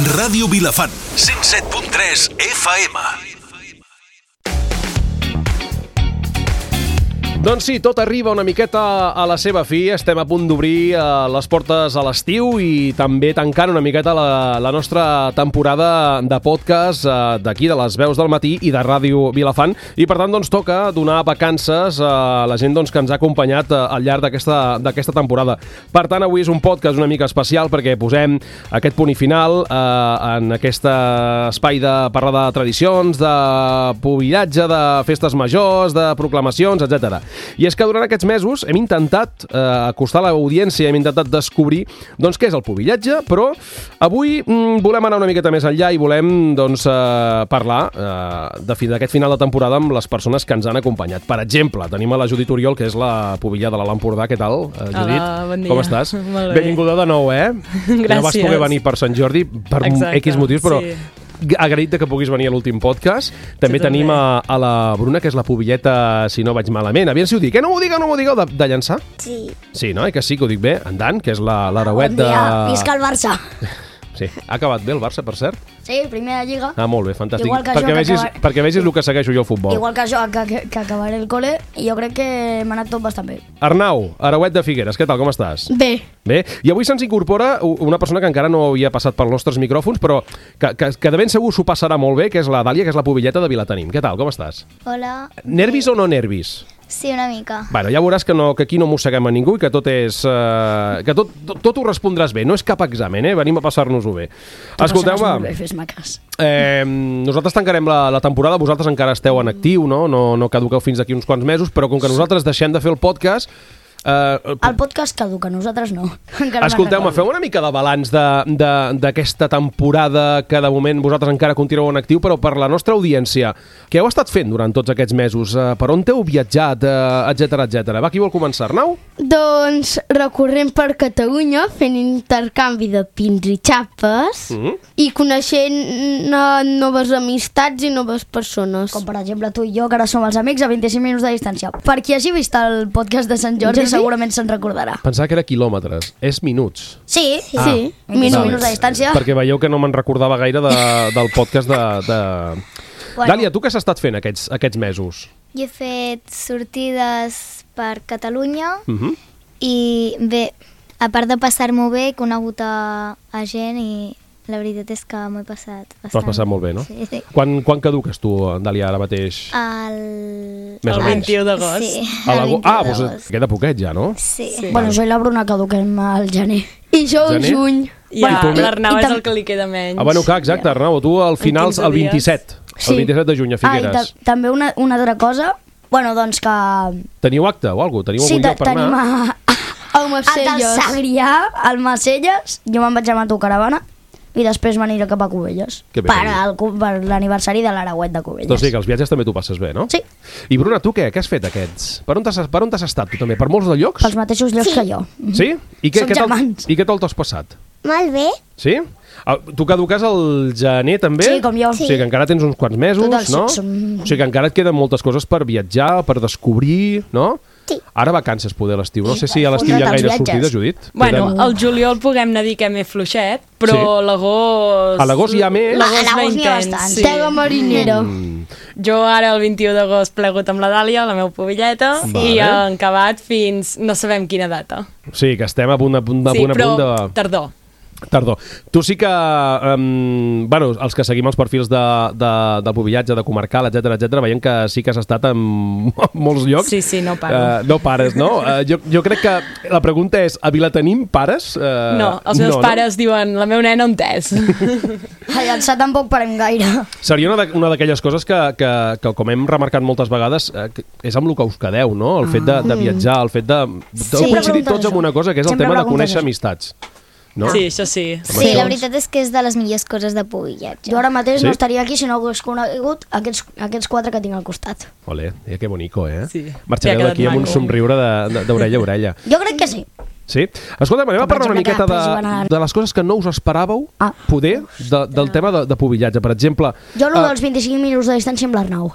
Ràdio Vilafant, 107.3 FM. Doncs sí, tot arriba una miqueta a la seva fi. Estem a punt d'obrir les portes a l'estiu i també tancant una miqueta la nostra temporada de podcast d'aquí, de les veus del matí i de Ràdio Vilafant. I per tant, doncs, toca donar vacances a la gent doncs, que ens ha acompanyat al llarg d'aquesta temporada. Per tant, avui és un podcast una mica especial perquè posem aquest punt i final en aquest espai de parlar de tradicions, de pobillatge, de festes majors, de proclamacions, etc. I és que durant aquests mesos hem intentat acostar a l'audiència, hem intentat descobrir doncs, què és el pobillatge, però avui volem anar una miqueta més enllà i volem doncs, parlar d'aquest final de temporada amb les persones que ens han acompanyat. Per exemple, tenim a la Judit Oriol, que és la pobillada de l'Empordà. Què tal, Judit? Hola, bon dia. Com estàs? Molt bé. Benvinguda de nou, Gràcies. No vas poder venir per Sant Jordi per X motius, però... Sí. Agraït que puguis venir a l'últim podcast. També tenim a la Bruna, que és la pobilleta, si no vaig malament. Aviam si ho dic. No m'ho digueu de llançar? Sí. Sí, no? Que sí, que ho dic bé. En Dan, que és l'hereuet de... Bon dia, visca el Barça. Sí. Ha acabat bé el Barça, per cert? Sí, primera lliga. Ah, molt bé, fantàstic. Igual que perquè vegis el que segueixo jo al futbol. Igual que jo, que acabaré el col·le, i jo crec que m'ha anat tot bastant bé. Arnau, hereuet de Figueres, què tal, com estàs? Bé. Bé, i avui se'ns incorpora una persona que encara no havia passat pels nostres micròfons, però que de ben segur s'ho passarà molt bé, que és la Dàlia, que és la pobilleta de Vilatenim. Què tal, com estàs? Hola. Nervis o no nervis? Sí, una mica. Bueno, ja veuràs que aquí no mosseguem a ningú i que tot és... que tot ho respondràs bé. No és cap examen, Venim a passar-nos-ho bé. Escolteu-me, Fes-me cas. nosaltres tancarem la temporada, vosaltres encara esteu en actiu, no caduqueu fins d'aquí uns quants mesos, però com que nosaltres deixem de fer el podcast... El podcast caduca, nosaltres no. Escolteu-me, feu una mica de balanç d'aquesta temporada que de moment vosaltres encara continueu en actiu, però per la nostra audiència, què heu estat fent durant tots aquests mesos? Per on heu viatjat, etc. Va, qui vol començar, Arnau? Doncs recorrent per Catalunya fent intercanvi de pins i xapes i coneixent noves amistats i noves persones. Com per exemple tu i jo, que ara som els amics a 25 minuts de distància. Per qui hagi vist el podcast de Sant Jordi, segurament se'n recordarà. Pensava que era quilòmetres. És minuts. Sí. Sí. 25 minuts de distància. Perquè veieu que no me'n recordava gaire del podcast de... Bueno. Dàlia, tu què has estat fent aquests mesos? Jo he fet sortides per Catalunya i bé, a part de passar-m'ho bé, he conegut a gent i la veritat és que m'ho he passat bastant. T'ho has passat molt bé, no? Sí. Quan caduques tu, Dàlia, ara mateix? El 21 d'agost. Sí, A el 21 doncs d'agost. queda poquet ja, no? Sí. Bueno, jo i la Bruna caduquem al gener. I jo al Gener? juny. Ja, tu- l'Arnau i és el que li queda menys. Bueno, clar, exacte, Arnau, tu al final, 15 el 27. Sí. El 27 de juny a Figueres. També una altra cosa, bueno, doncs que... Teniu acte o alguna cosa? Teniu Sí, algun lloc per tenim anar? Al al del Macelles. Segrià, al Macelles, jo me'n vaig amb autocaravana i després m'aniré cap a Cubelles Que bé, per l'aniversari de l'hereuet de Cubelles. Doncs sí, que els viatges també t'ho passes bé, no? Sí. I Bruna, tu què? Què has fet aquests? Per on t'has estat tu també? Per molts de llocs? Pels mateixos llocs que jo. Sí? I Som germans. què tal t'has passat? Molt bé. Sí? Tu caduques al gener també? Sí, com jo. O sigui que encara tens uns quants mesos, Total, sí, no? O sigui que encara et queden moltes coses per viatjar, per descobrir, no? Sí. Ara vacances poder a l'estiu. No sé si a l'estiu hi fotre't ha els gaire viatges. sortides, Judit. Bueno, al juliol puguem anar a dir que m'he fluixet, però Sí. l'agost... A l'agost hi ha més? L'agost A va l'agost n'hi ha intens, bastant. sí. Tega marinera. Jo ara el 21 d'agost plegut amb la Dàlia, la meva pobilleta, i han acabat fins no sabem quina data. Sí, que estem a punt Sí, però de... tardor. Tardor. Tu sí que, bueno, els que seguim els perfils del pobillatge, de comarcal, etc, veiem que sí que has estat en molts llocs. Sí, no paro. No pares, no? Jo crec que la pregunta és, a Vilatenim pares? No, els meus pares diuen, la meva nena on és? A llançar tampoc parem gaire. Seria una d'aquelles coses que com hem remarcat moltes vegades, és amb el que us quedeu, no? El fet de viatjar, el fet de... Sí, coincidir tots amb una cosa, que és el Sempre tema de preguntes conèixer això. amistats. No? Sí, això sí. Sí, la veritat és que és de les millors coses de pobillatge. Jo ara mateix Sí? no estaria aquí si no hagués conegut aquests 4 que tinc al costat. Olé, que bonico, eh? Sí. Marxareu T'ha quedat d'aquí amb un maco. somriure d'orella a orella. Jo crec que sí. Sí? Escolta, anem a Per parlar una exemple, miqueta que després van anar- de les coses que no us esperàveu poder del tema de pobillatge. Per exemple... Jo el dels 25 minuts de distància amb l'Arnau.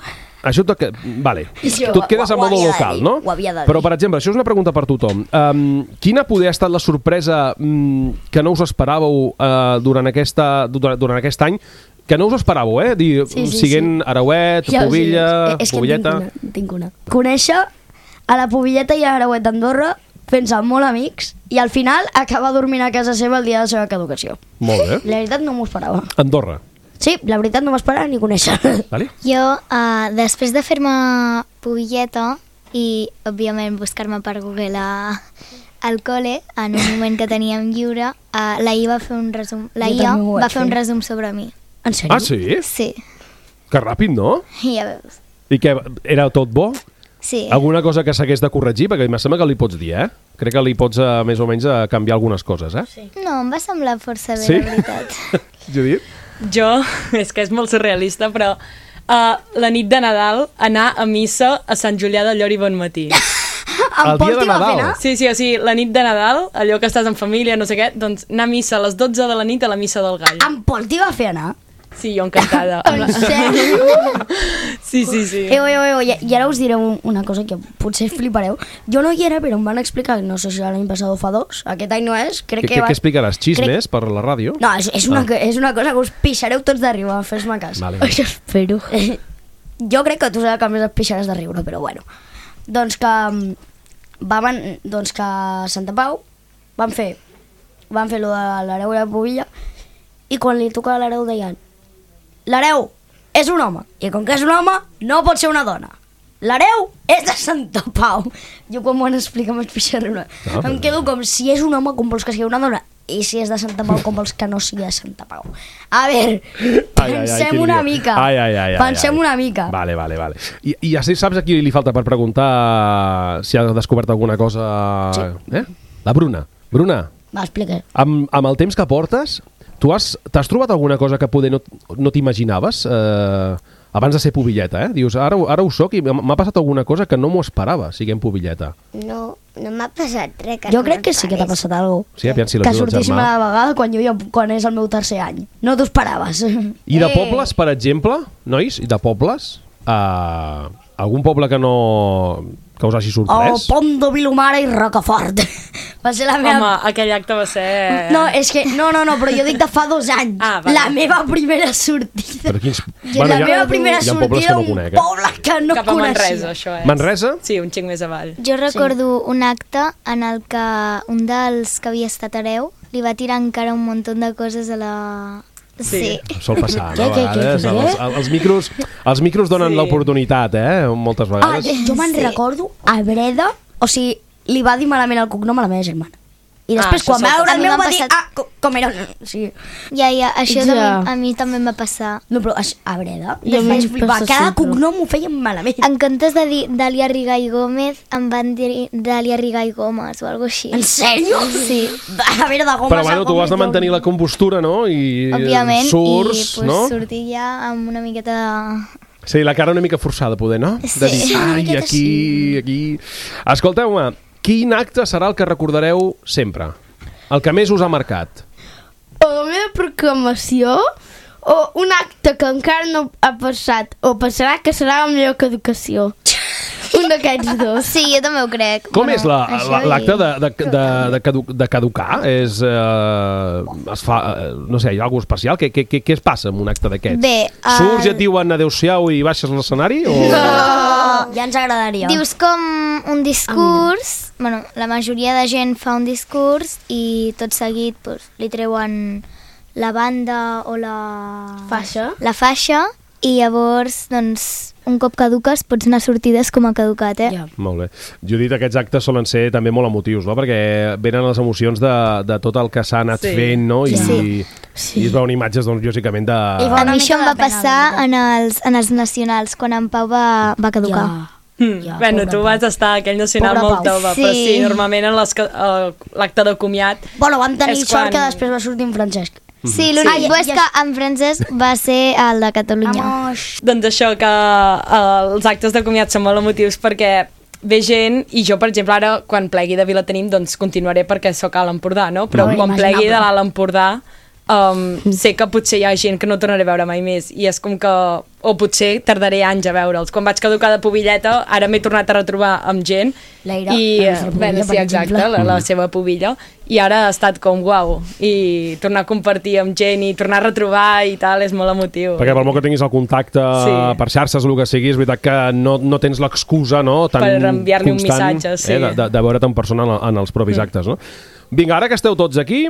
Això vale. Jo, Tu et quedes amb ho el havia de local, dir, no? ho havia de dir. Però, per exemple, això és una pregunta per tothom. Quina poder ha estat la sorpresa que no us esperàveu durant aquest any? Que no us esperàveu, siguent Arauet, Pubilla, és que Pubilleta... tinc una. Conèixer a la Pubilleta i a Arauet d'Andorra fent-se molt amics i al final acabar dormint a casa seva el dia de la seva caducació. Molt bé. La veritat no m'ho esperava. Andorra. Sí, la veritat no m'esperava ni conèixer. Vale? Jo, després de fer-me pubilleta i, òbviament, buscar-me per Google al col·le, en un moment que teníem lliure, la IA va fer un resum. La Jo IA també ho vaig va fer un fer. resum sobre mi. En sèrio? Ah, sí? Sí, Que ràpid, no? ja veus. I què, era tot bo? Sí. Alguna cosa que s'hagués de corregir? Perquè em sembla que li pots dir, Crec que li pots, més o menys, canviar algunes coses, Sí. No, em va semblar força bé, Sí? la veritat. Judit? Jo, és que és molt surrealista, però la nit de Nadal anar a missa a Sant Julià del Llor i bon matí. El dia de t'hi va fer Nadal. anar? Sí, o sigui, la nit de Nadal, allò que estàs en família, no sé què, doncs anar a missa a les 12 de la nit a la missa del gall. En Pol t'hi va fer anar? Sí, jo encantada. En sèrio? Sí. I ara us diré una cosa que potser flipareu. Jo no hi era, però em van explicar, no sé si l'any passat o fa 2, aquest any no és, crec que... Què explicaràs? Xismes per la ràdio? No, és una cosa que us pixareu tots de riure, fes-me cas. Vale. Això espero. Jo crec que tu serà que més et pixaràs de riure, però bueno. Doncs que a Santa Pau van fer lo de l'hereu i la pubilla i quan li tocava l'hereu deien l'hereu és un home i com que és un home no pot ser una dona. L'hereu és de Santa Pau. Jo quan m'ho van explicar m'haig pixat de riure. Em quedo com si és un home com vols que sigui una dona i si és de Santa Pau com vols que no sigui de Santa Pau. A veure, pensem una mica. Pensem una mica. Vale. I ja saps a qui li falta per preguntar si ha descobert alguna cosa... Sí. La Bruna. Bruna, Va, explica. amb el temps que portes, t'has trobat alguna cosa que poder no t'imaginaves abans de ser pubilleta, Dius, ara ho soc i m'ha passat alguna cosa que no m'ho esperava, siguent pubilleta. No m'ha passat res. Jo crec que sí que t'ha passat alguna cosa. Sí, aviam si Que l'ajuda el sortíssim germà. a la vegada quan és el meu tercer any. No t'ho esperaves. I de pobles, per exemple, nois, i de pobles, algun poble que us hagi sorprès? Pont de Vilomara i Rocafort. Va ser la meva... Home, aquell acte va ser... No, és que... No, però jo dic de fa 2 anys. Ah, vale. La meva primera sortida. Però quins... La meva primera hi ha pobles sortida que no a un conec, poble que no Cap a coneixia. Manresa, això és. Manresa? Sí, un xic més avall. Jo recordo un acte en el que un dels que havia estat hereu li va tirar encara un munt de coses a la... Sí. Sol passar, no? Què? A vegades els micros donen Sí. l'oportunitat, moltes vegades. Jo me'n recordo a Breda, o sigui, li va dir malament el cognom a la meva germana. I després, això quan va sol veure passar. el meu, A mi va m'ha dir... passat. Com era... Sí. Ja, això Ja. a mi també em va passar. No, però a Breda... I a mi em flipar. passa Cada sempre. cognom ho feien malament. En comptes de dir Dàlia Rigall Gómez, em van dir Dàlia Rigall Gómez o alguna així. En sèrio? Sí. A veure, de goma... Però bueno, tu has de mantenir la compostura, no? I Òbviament, surts, i pues, no? sortir ja amb una miqueta de... Sí, la cara una mica forçada, poder, no? Sí. De dir, Sí, una ai, miqueta aquí... Escolteu-me, quin acte serà el que recordareu sempre? El que més us ha marcat? O la meva proclamació, o un acte que encara no ha passat, o passarà que serà la meva caducació. Un d'aquests dos. Sí, jo també ho crec. Com és això l'acte i- de caducar? Es fa, no sé, hi ha alguna cosa especial? Què es passa en un acte d'aquests? Bé, Surts i et diuen adeu-siau i baixes l'escenari? O... Ja ens agradaria. Dius com un discurs, bueno, la majoria de gent fa un discurs i tot seguit pues, li treuen la banda o la faixa i llavors, doncs, un cop caduques pots anar a sortides com a caducat, Ja. Molt bé. Judit, aquests actes solen ser també molt emotius, no? Perquè venen les emocions de tot el que s'ha anat Sí. fent, no? I Sí. es veuen imatges, doncs, lògicament, de... I fa A una mi mica això em de va pena, passar una en els nacionals, quan en Pau va caducar. Ja, Bueno, pobre tu Pau. vas estar a aquell nacional Pobre molt Pau. jove, però sí, Sí. normalment en l'acte de comiat... Bueno, vam tenir És sort quan- que després va sortir en Francesc. Sí, l'únic Sí. bo és que en francès va ser el de Catalunya. Vamos. Doncs això, que els actes de comiat són molt emotius perquè ve gent, i jo, per exemple, ara, quan plegui de Vilatenim, doncs continuaré perquè sóc a l'Empordà, no? Però No, quan imaginable. plegui de l'Alt Empordà, sé que potser hi ha gent que no tornaré a veure mai més, i és com que, o potser tardaré anys a veure'ls. Quan vaig caducar de pubilleta, ara m'he tornat a retrobar amb gent, L'Eira, i, la nostra pubilla, sí, per exacte, exemple. la seva pubilla, i ara ha estat com guau, i tornar a compartir amb gent i tornar a retrobar i tal, és molt emotiu. Perquè per molt que tinguis el contacte per xarxes o el que sigui, és veritat que no tens l'excusa, no, tan per enviar-li un constant, missatge, sí. de veure't en persona en els propis actes, no? Vinga, ara que esteu tots aquí,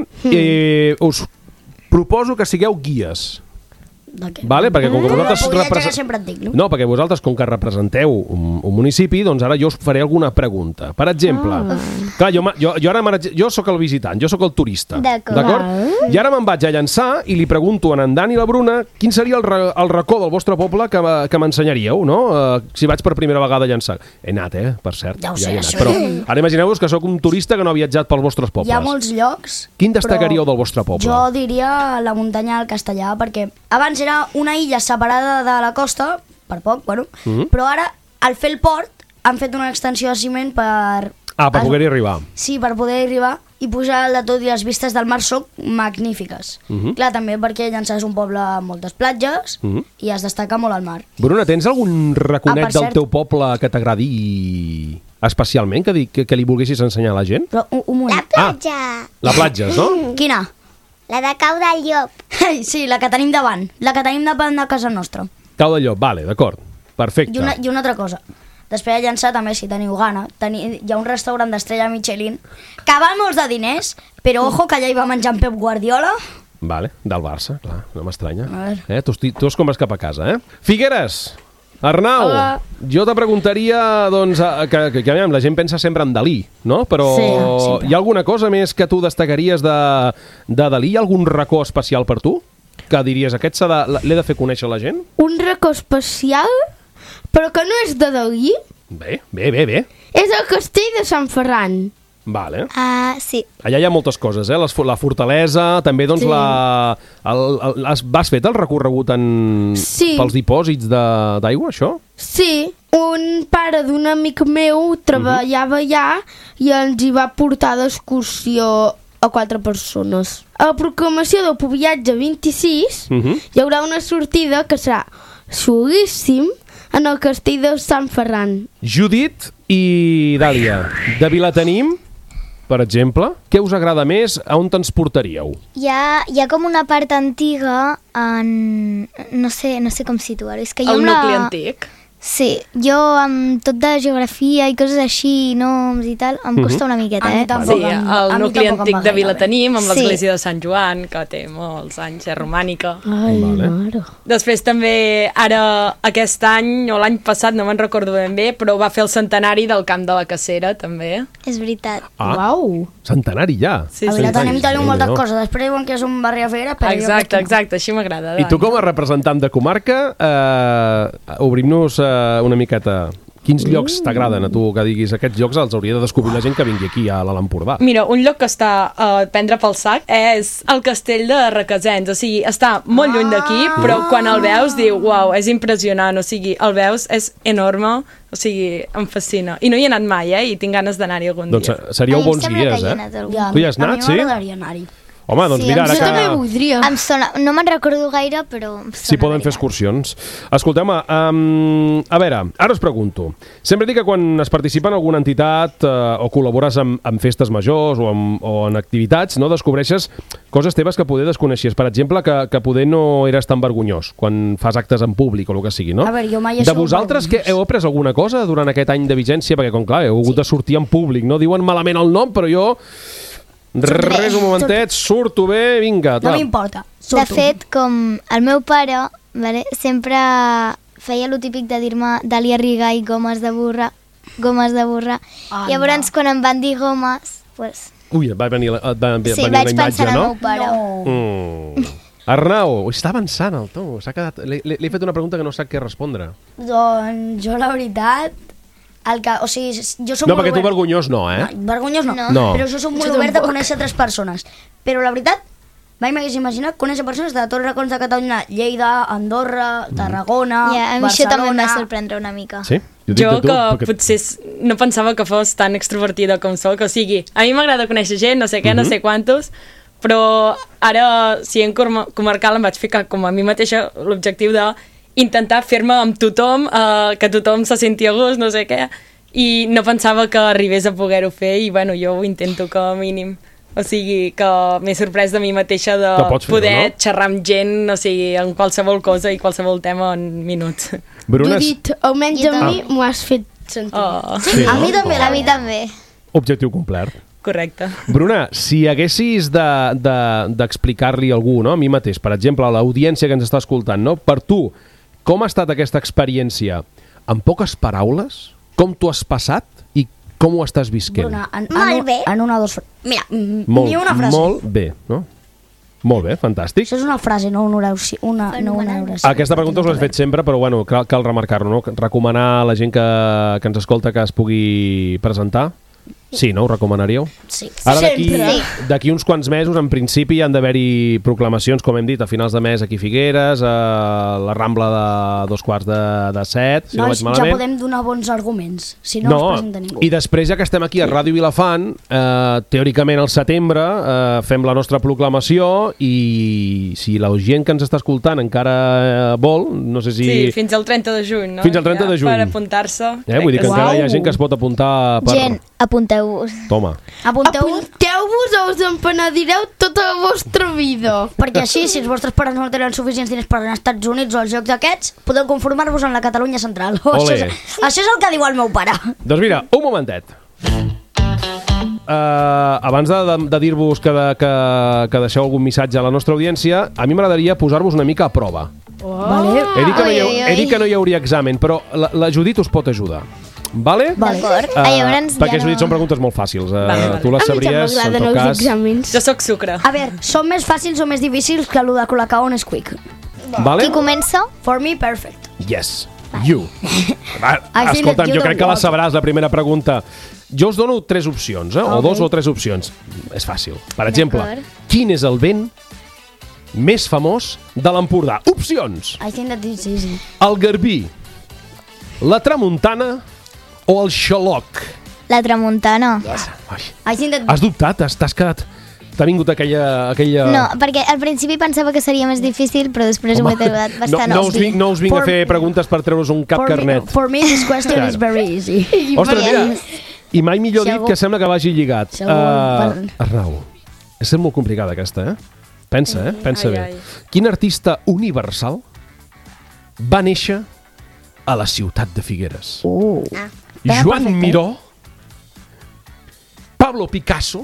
us proposo que sigueu guies. De què? Vale? Perquè com que La vosaltres pubilleta que sempre et dic, no? No, perquè vosaltres, com que representeu un municipi, doncs ara jo us faré alguna pregunta. Per exemple, clar, jo sóc el visitant, jo sóc el turista. D'acord. I ara me'n vaig a llançar i li pregunto a en Dan i la Bruna quin seria el racó del vostre poble que m'ensenyaríeu, no? Si vaig per primera vegada a llançar. He anat, per cert. Ja ho sé, he anat. això Però ja. ara imagineu-vos que sóc un turista que no ha viatjat pels vostres pobles. Hi ha molts llocs. Quin destacaríeu però del vostre poble? Jo diria la muntanya del Castellà, perquè abans era una illa separada de la costa, per poc, bueno, però ara, al fer el port, han fet una extensió de ciment per... Per poder-hi arribar. Sí, per poder arribar i pujar de tot, i les vistes del mar són magnífiques. Clar, també perquè Llançà és un poble amb moltes platges i es destaca molt al mar. Bruna, tens algun raconet per del cert. teu poble que t'agradi especialment, que li volguessis ensenyar a la gent? Però un moment. La platja. La platja, no? Quina? La de Cau del Llop. Sí, la que tenim davant. La que tenim davant de casa nostra. Cau de Llop, vale, d'acord. Perfecte. I una altra cosa. Després de Llançà, també, si teniu gana, hi ha un restaurant d'estrella Michelin que val molts de diners, però ojo, que allà hi va menjar en Pep Guardiola. Vale, del Barça, clar, no m'estranya. A veure. Tu es compres cap a casa, Figueres, Arnau, Hola. jo te preguntaria, doncs, que aviam, la gent pensa sempre en Dalí, no? Però Sí, sempre. hi ha alguna cosa més que tu destacaries de Dalí? Hi ha algun racó especial per tu? Que diries, aquest l'he de fer conèixer a la gent? Un racó especial, però que no és de Dalí, Bé. és el castell de Sant Ferran. Vale. Sí. Allà hi ha moltes coses, la fortalesa, també doncs Sí. Has fet el recorregut Sí. pels dipòsits d'aigua, això? Sí, un pare d'un amic meu treballava allà i ens hi va portar d'excursió a 4 persones. A la proclamació del Pubillatge 26 hi haurà una sortida que serà xulíssim en el castell de Sant Ferran. Judit i Dàlia, de Vilatenim, per exemple, què us agrada més? A on ens portaríeu? Hi ha com una part antiga en... No sé com situar-ho. És que jo El amb nucli antic. Sí, jo amb tot de geografia i coses així, noms i tal, em costa una miqueta, A mi tampoc. Sí, a el mi nucli tampoc em antic va de gaire Vilatenim, amb bé. l'església de Sant Joan, que té molts anys, és romànica. Ai, Vale. mare. Després també, ara, aquest any, o l'any passat, no me'n recordo ben bé, però va fer el centenari del Camp de la Cacera, també. És veritat. Uau. Centenari ja. Sí, A sí. Vilatenim tenim moltes Déu-n'hi-do. coses. Després diuen que és un barri a Figuera, però jo crec que no. Exacte, així m'agrada. I tu com a representant de comarca, obrim-nos una miqueta. Quins llocs t'agraden a tu, que diguis aquests llocs els hauria de descobrir la gent que vingui aquí a l'Alt Empordà? Mira, un lloc que està a prendre pel sac és el castell de Requesens, o sigui, està molt lluny d'aquí, però quan el veus diu, uau, és impressionant, o sigui, el veus, és enorme, o sigui, em fascina. I no hi he anat mai, i tinc ganes d'anar-hi algun Doncs dia. seríeu A mi em bons sembla que guies, hi he anat algun Ja, Tu hi has anat, a mi sí? m'agradaria anar-hi. Home, doncs Sí, mira, jo ara també que... voldria. Em sona, no me'n recordo gaire, però em sona. Si poden fer excursions. Escolteu-me, a veure, ara us pregunto. Sempre dic que quan es participa en alguna entitat o col·labores en festes majors o en activitats, no, descobreixes coses teves que poder desconeixies. Per exemple, que poder no eres tan vergonyós quan fas actes en públic o el que sigui, no? A veure, jo mai he De sigut vosaltres, que vergonyós. heu après alguna cosa durant aquest any de vigència? Perquè, com clar, heu hagut de sortir en públic, no? Diuen malament el nom, però jo... Res, un momentet, surto bé, vinga. No tal. m'importa. De Surto. fet, com el meu pare, vale, sempre feia lo típic de dir-me Dàlia Rigall, gomes de burra. Anda. Llavors, quan em van dir gomes, pues, Ui, et va venir la sí, imatge, vaig pensar en el no? meu pare. No. Arnau, està avançant el to. S'ha quedat... Li he fet una pregunta que no sap què respondre. Doncs jo, la veritat, o sigui, jo soc No, molt perquè tu obert. vergonyós no, eh? Vergonyós no. No. Però jo soc molt Jo obert a tampoc. conèixer altres persones. Però la veritat, mai m'hagués imaginat conèixer persones de tots els racons de Catalunya, Lleida, Andorra, Tarragona, Ja, a mi això també em va Barcelona... sorprendre una mica. Sí? Jo de tu, que perquè- potser no pensava que fos tan extrovertida com soc, o sigui, a mi m'agrada conèixer gent, no sé què, no sé quantos, però ara, sent comarcal, em vaig ficar com a mi mateixa l'objectiu de intentar fer-me amb tothom, que tothom se senti a gust, no sé què, i no pensava que arribés a poder-ho fer, i bueno, jo ho intento com a mínim. O sigui, que m'he sorprès de mi mateixa de poder xerrar amb gent, o sigui, en qualsevol cosa i qualsevol tema en minuts. Bruna, dit, almenys a mi m'ho has fet sentir. Sí, a mi també, a mi també. Objectiu complert. Correcte. Bruna, si haguessis d'explicar-li a algú, no? A mi mateix, per exemple, a l'audiència que ens està escoltant, no? Per tu, com ha estat aquesta experiència? En poques paraules, com t'ho has passat i com ho estàs visquent? Bruna, molt bé. En una o dues... Mira, ni una frase. Molt bé, no? Molt bé, fantàstic. Això és una frase, no una oració. Una oració. Aquesta pregunta us l'he fet sempre, però bueno, cal remarcar-ho, no? Recomanar a la gent que ens escolta que es pugui presentar. Sí, no? Ho recomanaríeu? Sí. Ara d'aquí uns quants mesos, en principi, hi han d'haver-hi proclamacions, com hem dit, a finals de mes aquí a Figueres, a la Rambla de 6:45, si no vaig malament. Ja podem donar bons arguments, si no es presenta ningú. I després, ja que estem aquí a Ràdio Vilafant, teòricament al setembre fem la nostra proclamació i si la gent que ens està escoltant encara vol, no sé si... Sí, fins al 30 de juny, no? Fins al 30 de juny. Per apuntar-se. Vull dir que encara hi ha gent que es pot apuntar per... Gent, apunteu-vos. Toma. Apunteu-vos o us en penedireu tota la vostra vida. Perquè així, si els vostres pares no tenen suficients diners per anar als Estats Units o als jocs aquests, podeu conformar-vos en la Catalunya Central. Això és el que diu el meu pare. Doncs mira, un momentet. Abans de dir-vos que deixeu algun missatge a la nostra audiència, a mi m'agradaria posar-vos una mica a prova. Vale. He dit que no hi hauria examen, però la Judit us pot ajudar. Vale? D'acord. Perquè Judit són preguntes molt fàcils. Tu les sabries, en tot cas. Jo soc sucre. A veure, són més fàcils o més difícils que allò de Colacao on és quick? Vale? Qui comença? For me, perfect. Yes, you. Escolta'm, jo crec que la sabràs, la primera pregunta. Jo us dono 3 opcions, o 2 o 3 opcions. És fàcil. Per exemple, quin és el vent més famós de l'Empordà? Opcions. I think that is easy. El Garbí, la Tramuntana o el Xaloc? La Tramuntana. Has dubtat? T'has quedat... T'ha vingut aquella... No, perquè al principi pensava que seria més difícil, però després m'ho he trobat bastant obvi. No us vinc a fer preguntes per treure's un cap carnet. For me, this question is very easy. Ostres, mira, i mai millor dit que sembla que vagi lligat. Arnau, és molt complicada aquesta, Pensa bé. Quin artista universal va néixer a la ciutat de Figueres? Joan Miró, Pablo Picasso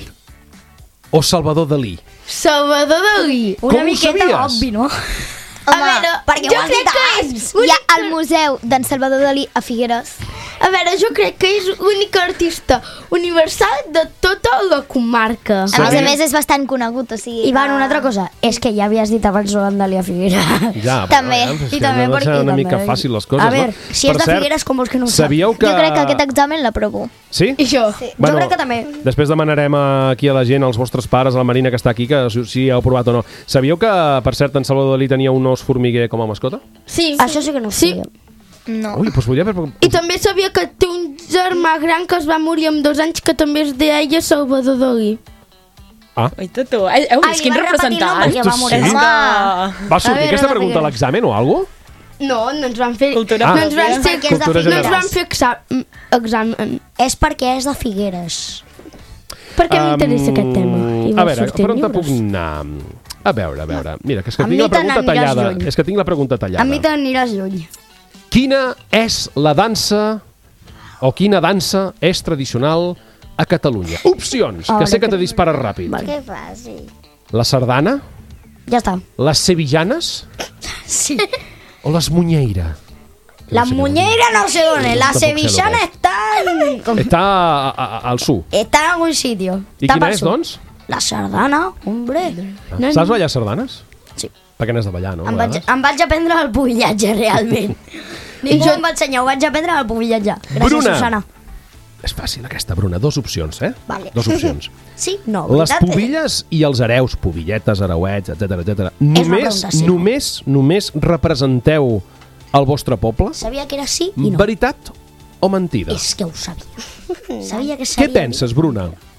o Salvador Dalí? Salvador Dalí. Una miqueta obvi, no? Home, a veure, perquè jo crec que és... Hi ha el museu d'en Salvador Dalí a Figueres. A veure, jo crec que és l'únic artista universal de tota la comarca. A més és bastant conegut, o sigui... Ivan, una altra cosa, és que ja havies dit abans Joan Dalí a Figueres. Ja, també. I també perquè... una mica fàcil les coses, no? A veure, si és de Figueres, com vols que no ho sap? Sabíeu que... Jo crec que aquest examen l'aprovo. Sí? I jo? Sí. Jo crec que també. Després demanarem aquí a la gent, als vostres pares, a la Marina que està aquí, que si heu provat o no. Sabíeu que, per cert, en Salvador Dalí tenia un os formiguer com a mascota? Sí. Això sí que no ho sabia. No. Ui, doncs podria haver... I també sabia que té un germà gran que es va morir amb 2 anys que també es deia Salvador Dalí. Ui, tu. Heu vist quin representant? Va morir. Sí? Va sortir aquesta pregunta a l'examen o alguna cosa? No, no ens van fer... Cultura. No ens van fer, Cultura no ens general. van fer examen. És perquè és de Figueres. Per què m'interessa aquest tema? A veure, per on te puc anar? A veure. Mira, que és que tinc la pregunta tallada. És que tinc la pregunta tallada. A mi t'aniràs lluny. Quina és la dansa o quina dansa és tradicional a Catalunya? Opcions, que sé que te dispares ràpid. Que fàcil. La sardana, Ja està. les sevillanes Sí. o les muñeira? La muñeira no sé on és. La sevillana Està al su. Està en algun sitio. I quina és, doncs? La sardana, hombre. Saps ballar sardanes? Sí. Perquè n'has de ballar, no? Em vaig aprendre el pubillatge, realment. Ningú em va ensenyar, ho vaig aprendre el pubillatge. Gràcies, Bruna. Susana. És fàcil aquesta, Bruna. 2 opcions, Vale. 2 opcions. Sí? No, Les veritat? pubilles i els hereus, pubilletes, hereuets, etc. una pregunta, sí. Només representeu el vostre poble? Sabia que era sí i no. Veritat o mentida? És que ho sabia. Sabia que Què seria... penses, Bruna?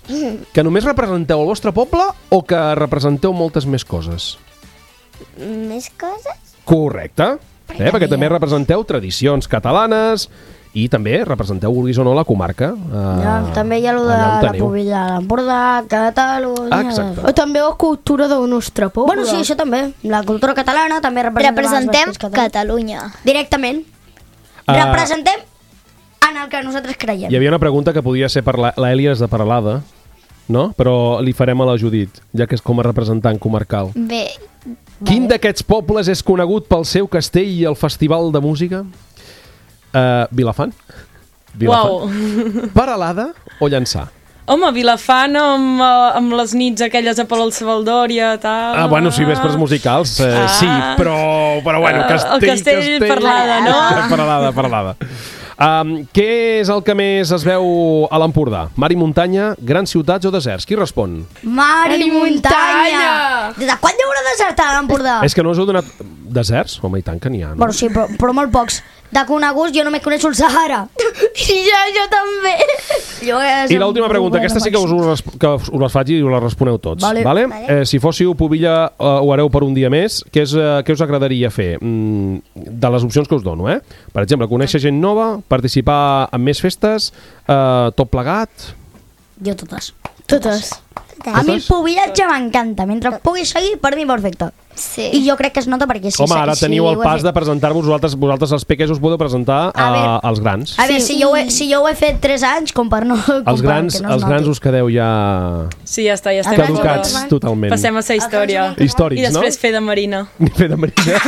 Que només representeu el vostre poble o que representeu moltes més coses? Més coses? Correcte. Perquè també representeu tradicions catalanes i també representeu, vulguis o no, la comarca. També hi ha allò de la Pobilla de l'Empordà, Catalunya... Exacte. O també la cultura del nostre poble. Bueno, sí, això també. La cultura catalana també Representem Catalunya. Directament. Representem en el que nosaltres creiem. Hi havia una pregunta que podia ser per l'Èlia de Peralada, no? Però li farem a la Judit, ja que és com a representant comarcal. Bé, Quin d'aquests pobles és conegut pel seu castell i el festival de música? Vilafant? Uau. Peralada o Llançà? Home, Vilafant amb les nits aquelles a Palau Savaldòria, tal... Bueno, sí, vespres musicals, sí, però bueno, castell... El castell Peralada, no? Peralada. Què és el que més es veu a l'Empordà? Mar i muntanya, grans ciutats o deserts? Qui respon? Mar i muntanya! Des de quan hi haurà desert a l'Empordà? És que no us heu donat... Deserts? Home, i tant que n'hi ha, no? Bueno, sí, però molt pocs. De coneguts jo només coneixo el Sahara. Jo també. I l'última pregunta, aquesta sí que us les faig i us la responeu tots. Vale? Si fóssiu Pobilla o Hereu per un dia més, què us agradaria fer? De les opcions que us dono, Per exemple, conèixer gent nova, participar en més festes, tot plegat... Jo totes. A mi el pobillatge m'encanta. Mentre pugui seguir, per mi perfecte. sí. I jo crec que es nota perquè sí. Home, ara teniu el pas de presentar-vos, vosaltres els peques us podeu presentar als grans. A veure, si jo ho he fet 3 anys, com per no... Els grans us quedeu ja... Sí, ja està, ja estem caducats totalment. Passem a ser història. Històrics, I després fer de marina. Fer de marina.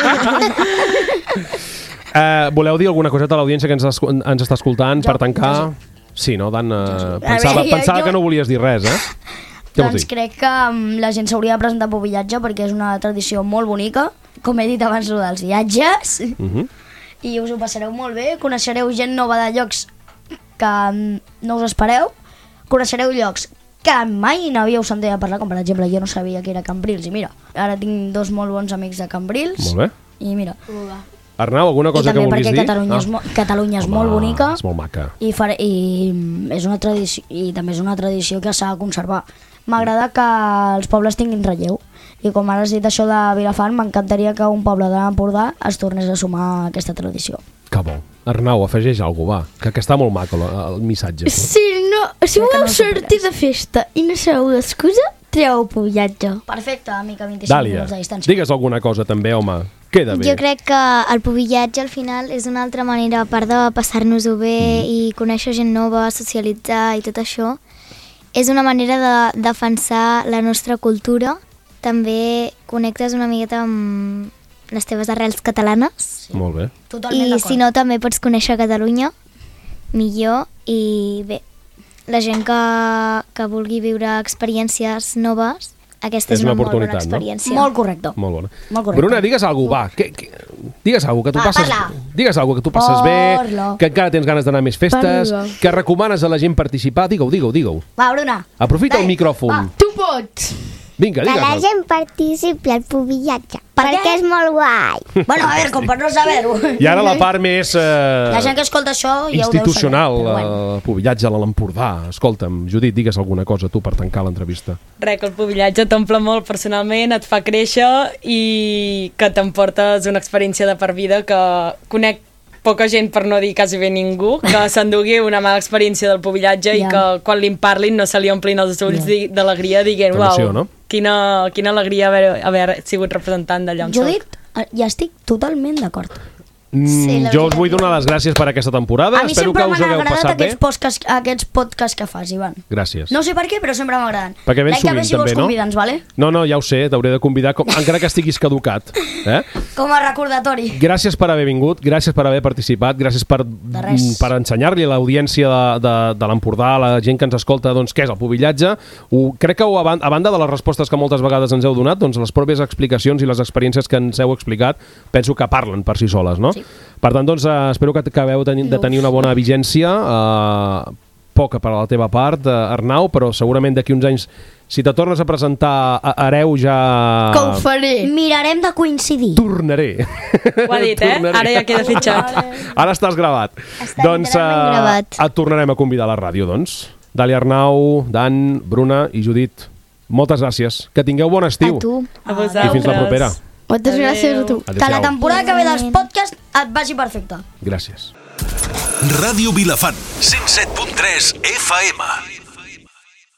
Voleu dir alguna coseta a l'audiència que ens està escoltant per tancar? Sí, no, Dan? Pensava que no volies dir res, Doncs crec que la gent s'hauria de presentar pobillatge perquè és una tradició molt bonica, com he dit abans, dels viatges, i us ho passareu molt bé, coneixereu gent nova de llocs que no us espereu, coneixereu llocs que mai n'havíeu sentit a parlar, com per exemple jo no sabia que era Cambrils, i mira, ara tinc 2 molt bons amics de Cambrils. Molt bé. I mira. Arnau, alguna cosa que vulguis dir? I també perquè Catalunya és molt bonica. És molt maca. I és una tradició, i també és una tradició que s'ha de conservar. M'agrada que els pobles tinguin relleu. I com ara has dit això de Vilafant, m'encantaria que un poble de l'Empordà es tornés a sumar a aquesta tradició. Que bo. Arnau, afegeix alguna cosa, va, que està molt maco el missatge. Si voleu sortir de festa i no sabeu l'excusa, treu pobillatge. Perfecte, mica 25 Dàlia, minuts de distància. digues alguna cosa també, home. Queda bé. Jo crec que el pobillatge al final és una altra manera, a part de passar-nos-ho bé i conèixer gent nova, socialitzar i tot això, és una manera de defensar la nostra cultura. També connectes una miqueta amb les teves arrels catalanes. Sí. Molt bé. Totalment I d'acord. si no, també pots conèixer Catalunya millor. I bé, la gent que vulgui viure experiències noves, aquesta és una molt bona experiència. Molt correcte. Molt bona. Molt correcte. Bruna, digues alguna cosa, va. Digues alguna cosa, que tu passes... parla. Digues alguna cosa, que tu passes Parla. bé, que encara tens ganes d'anar a més festes, Parla. que recomanes a la gent participar. Digue-ho. Va, Bruna. Aprofita el Dai, micròfon. va. Tu pots. Vinga, Que la digues. gent participi al pobillatge. Per Perquè què? és molt guai. Bueno, a veure, com per no saber-ho. I ara la part més La gent que escolta això ja ho deu institucional, saber. Però bueno. el pobillatge a l'Empordà. Escolta'm, Judit, digues alguna cosa tu per tancar l'entrevista. Res, que el pobillatge t'omple molt personalment, et fa créixer i que t'emportes una experiència de per vida que conec poca gent, per no dir quasi bé ningú, que s'endugui una mala experiència del pobillatge i que quan li en parlin no se li omplin els ulls d'alegria dient, Emoció, uau, no? quina alegria haver sigut representant d'allà on soc. Judit, ja estic totalment d'acord. Sí, la Jo us veritat vull donar les gràcies per aquesta temporada. A mi Espero sempre que us m'han hagueu agradat passat bé. aquests podcasts que fas, Ivan. Gràcies. No sé per què, però sempre m'agraden. Perquè vens L'any que ve, sovint, si vols, també, no? convida'ns, vale? No, ja ho sé, t'hauré de convidar, encara que estiguis caducat. Com a recordatori. Gràcies per haver vingut, gràcies per haver participat, gràcies per ensenyar-li a l'audiència de l'Empordà, a la gent que ens escolta, doncs, què és el pobillatge. Crec que a banda de les respostes que moltes vegades ens heu donat, doncs les pròpies explicacions i les experiències que ens heu explicat, penso que parlen per si soles, no? Sí. Per tant, doncs, espero que acabeu de tenir una bona vigència, poca per a la teva part, Arnau, però segurament d'aquí uns anys, si te tornes a presentar a Hereu, ja... Que ho faré. Mirarem de coincidir. Tornaré. Ho ha dit, Ara ja queda fitxat. Ara estàs gravat. Està literalment gravat. Et tornarem a convidar a la ràdio, doncs. Dali Arnau, Dan, Bruna i Judit, moltes gràcies. Que tingueu bon estiu. A tu. A vosaltres. I fins la propera. Moltes gràcies a tu. Adéu-siau. Que la temporada que ve dels podcasts et vagi perfecte. Gràcies. Ràdio Vilafant, 107.3 FM.